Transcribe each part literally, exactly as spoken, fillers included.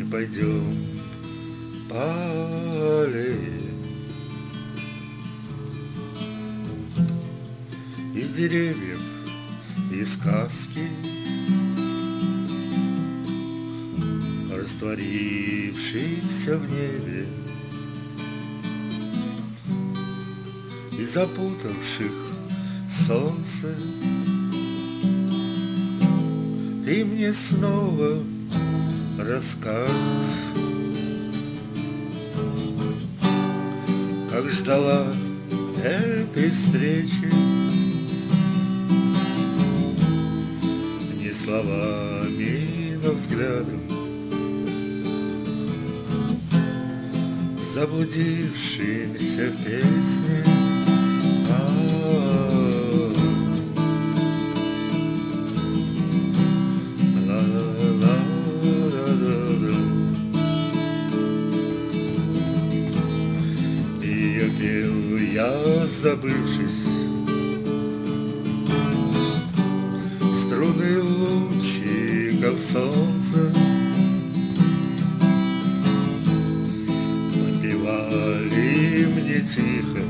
пойдем по аллее. Из деревьев и сказки, растворившихся в небе и запутавших солнце, ты мне снова расскажешь, как ждала этой встречи не словами, но взглядом, заблудившимся в песне. Ее пел я, забывшись, струны лучиков солнца напевали мне тихо.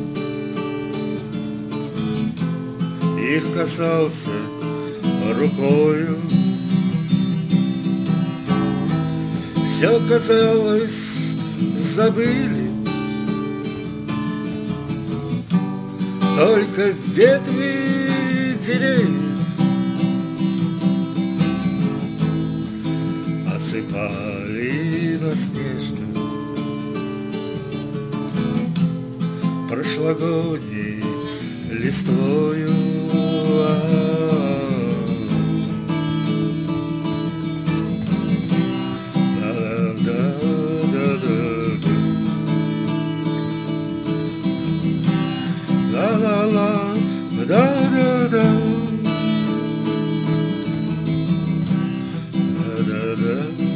Их касался рукою, все казалось забыли, только ветви деревьев осыпали нас нежно прошлогодней листвою. La-la-la, da-da-da, da-da-da.